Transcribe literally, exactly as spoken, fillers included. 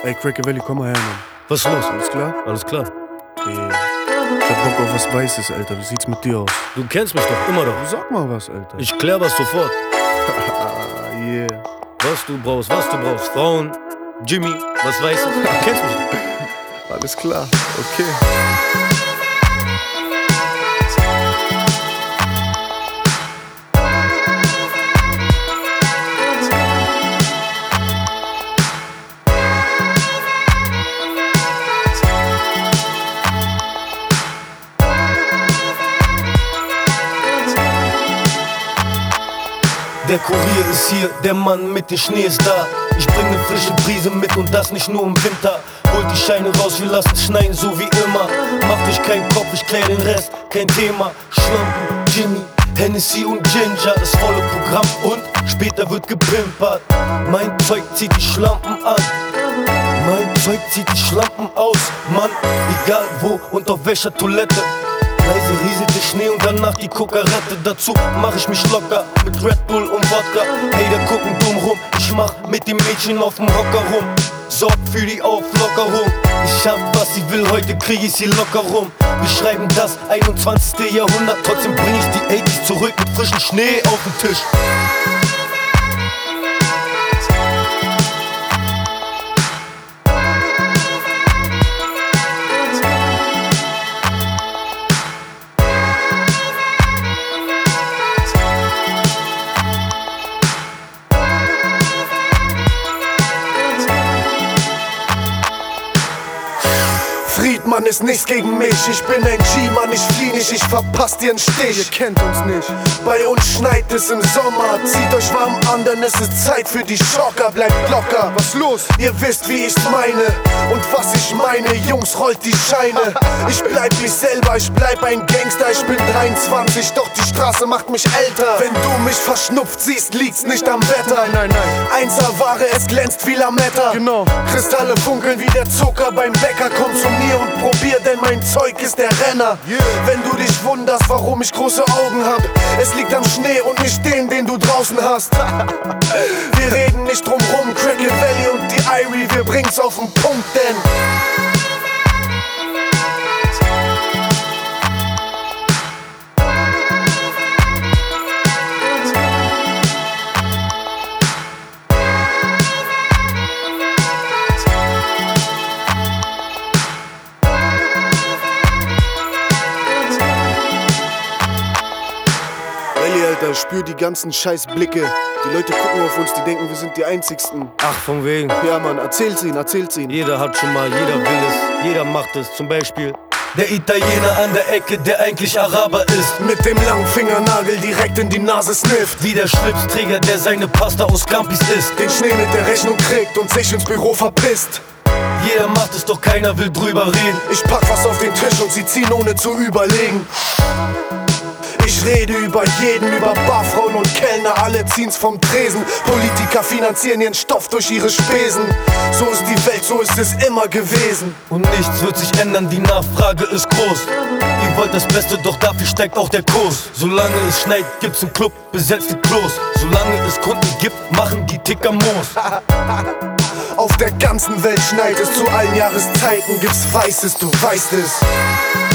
Ey, Cracker Valley, komm mal her, Mann. Was ist los? Alles klar? Alles klar. Yeah. Ich hab Bock auf was Weißes, Alter. Wie sieht's mit dir aus? Du kennst mich doch immer doch. Sag mal was, Alter. Ich klär was sofort. yeah. Was du brauchst, was du brauchst. Frauen, Jimmy, was Weißes. Du kennst mich doch. Alles klar, okay. Der Kurier ist hier, der Mann mit dem Schnee ist da. Ich bring ne frische Brise mit und das nicht nur im Winter. Holt die Scheine raus, wir lassen schneien, so wie immer. Macht euch keinen Kopf, ich klär den Rest, kein Thema. Schlampen, Jimmy, Hennessy und Ginger, das volle Programm und später wird gepimpert. Mein Zeug zieht die Schlampen an, mein Zeug zieht die Schlampen aus. Mann, egal wo und auf welcher Toilette. Leise rieselt der Schnee und danach die Kokarette. Dazu mach ich mich locker mit Red Bull und Wodka. Hater gucken dumm rum, ich mach mit dem Mädchen auf dem Hocker rum. Sorg für die Auflockerung. Ich hab was sie will, heute krieg ich sie locker rum. Wir schreiben das einundzwanzigste Jahrhundert. Trotzdem bring ich die achtziger zurück mit frischem Schnee auf den Tisch. Friedmann ist nichts gegen mich, ich bin ein G-Mann, ich flieh nicht, ich verpass dir einen Stich. Ihr kennt uns nicht. Bei uns schneit es im Sommer, zieht euch warm an, denn es ist Zeit für die Schocker, bleibt locker. Was los? Ihr wisst, wie ich's meine und was ich meine, Jungs, rollt die Scheine. Ich bleib mich selber, ich bleib ein Gangster, ich bin dreiundzwanzig, doch die Straße macht mich älter. Wenn du mich verschnupft siehst, liegt's nicht am Wetter. Nein, nein, nein. Einser-Ware, es glänzt wie Lametta. Genau. Kristalle funkeln wie der Zucker beim Bäcker, komm zu mir und probier, denn mein Zeug ist der Renner. Yeah. Wenn du dich wunderst, warum ich große Augen hab, es liegt am Schnee und nicht den, den du draußen hast. Wir reden nicht drum rum, Cracker Valley und die Irie, wir bringen's auf den Punkt, denn Alter, spür die ganzen scheiß Blicke. Die Leute gucken auf uns, die denken, wir sind die Einzigsten. Ach, von wegen. Ja, Mann, erzähl's ihnen, erzähl's ihnen. Jeder hat schon mal, jeder will es, jeder macht es. Zum Beispiel der Italiener an der Ecke, der eigentlich Araber ist. mit dem langen Fingernagel direkt in die Nase snifft. Wie der Schlipsträger, der seine Pasta aus Campis isst. Den Schnee mit der Rechnung kriegt und sich ins Büro verpisst. Jeder macht es, doch keiner will drüber reden. Ich pack was auf den Tisch und sie ziehen ohne zu überlegen. Ich rede über jeden, über Barfrauen und Kellner, alle ziehen's vom Tresen. Politiker finanzieren ihren Stoff durch ihre Spesen. So ist die Welt, so ist es immer gewesen. Und nichts wird sich ändern, die Nachfrage ist groß. Ihr wollt das Beste, doch dafür steigt auch der Kurs. Solange es schneit, gibt's einen Club, besetzte Klos. Solange es Kunden gibt, machen die Ticker Moos. Auf der ganzen Welt schneit es, zu allen Jahreszeiten gibt's Weißes, du weißt es.